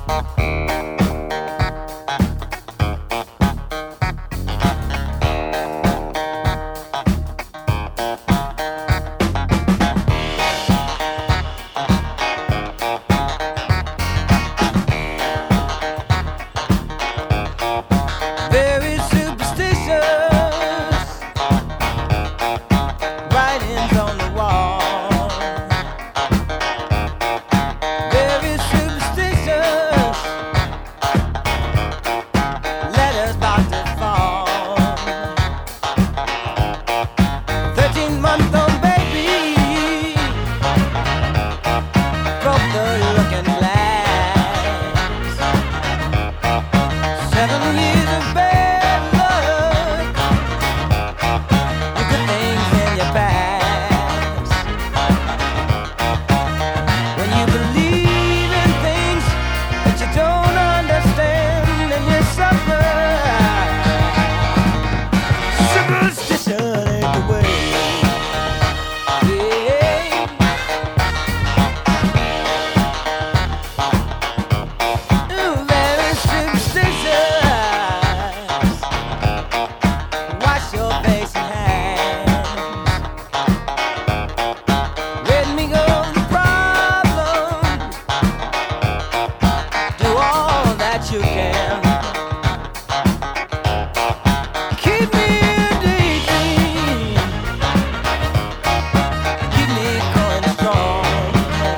Very superstitious writings on the wall. Very superstitious letters about to fall. 13-month-old baby broke the looking glass. 7 years of bad luck, the good things in your past. When you believe in things that you don't understand, and you suffer. Superstition ain't the way. Ooh, very superstitious. Wash your face and hands. Let me go the problem. Do all that you can. Keep me in daydream. Keep me going strong.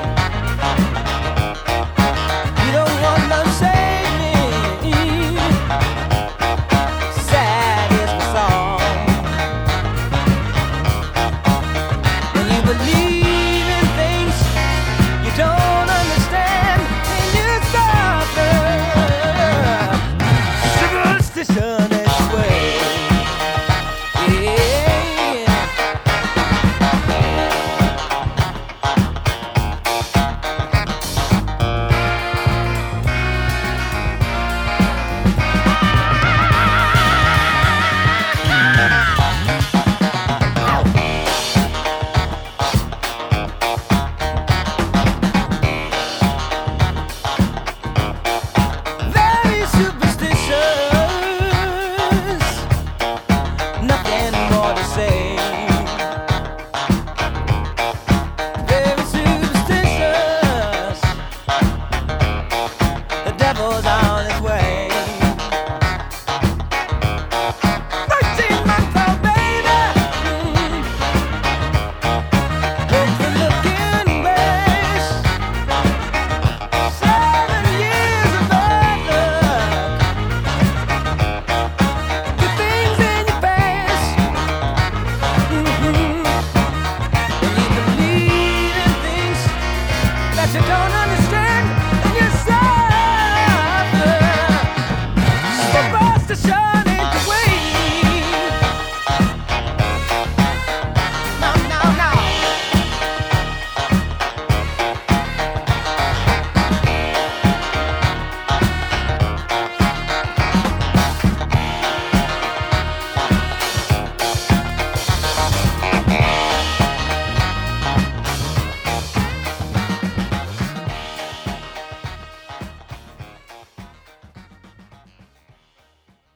You don't want to save me. Sad is the song. When you believe in things you don't understand, and you suffer. Superstition is the way. Yeah. Very superstitious, nothing more to say. Very superstitious, the devil's on his way. 13-month-old baby broke the looking glass. 7 years of bad luck, good things in your past. When you believe in things that you don't understand, and you suffer. Superstition